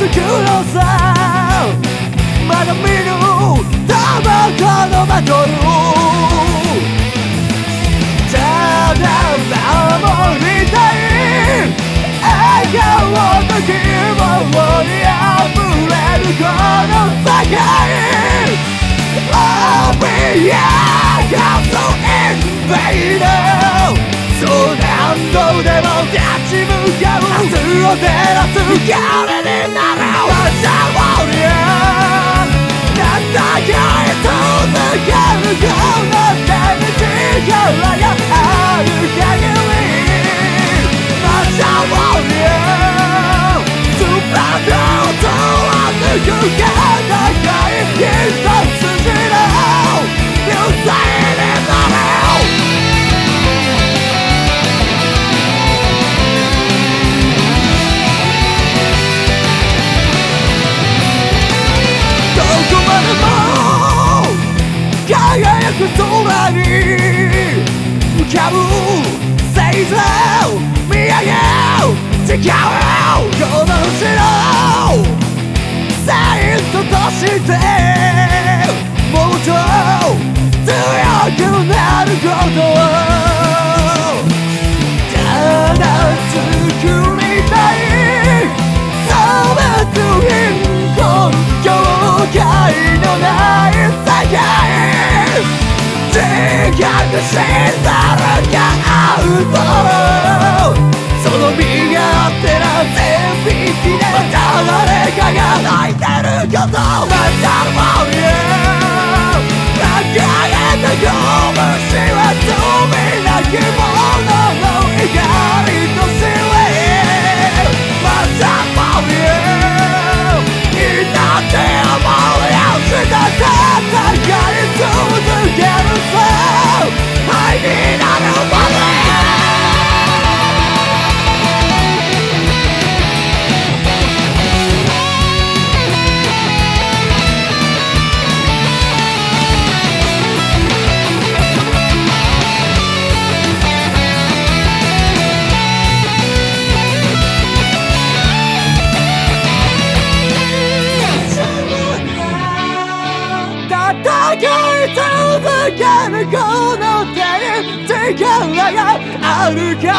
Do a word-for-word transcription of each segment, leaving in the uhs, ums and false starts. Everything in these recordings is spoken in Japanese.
くのさまだ見ぬタバコのバトルただ守りたい笑顔の希望にあふれるこの世界 Oh we are so invader そう何度でも立ち向かう明日を照らす光になるマジャーウォリアー戦い続けるこの手に力がある限りマジャーウォリアー全てを通らぬく戦い一筋の流星になる輝く空に浮かぶ星座を見上げ誓うこの星のサイントとしてもっと強くなることをただ作りたい差別貧困境界のない世界自覚してるかアウトその身勝手な線引きでまた誰かが泣いてることまたもや掲げた拳は罪なき者の怒りと試練またもや祈って思いをした戦い続けるI need another one 戦い続けるこの手に力がある限り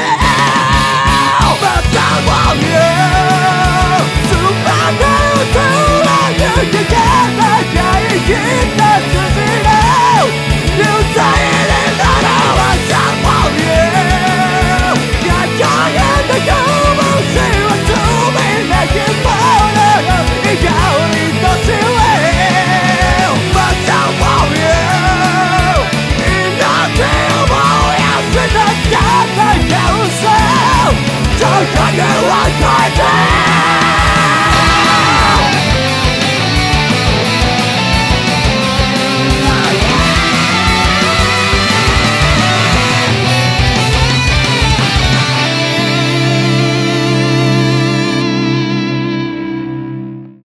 またもや全てを貫け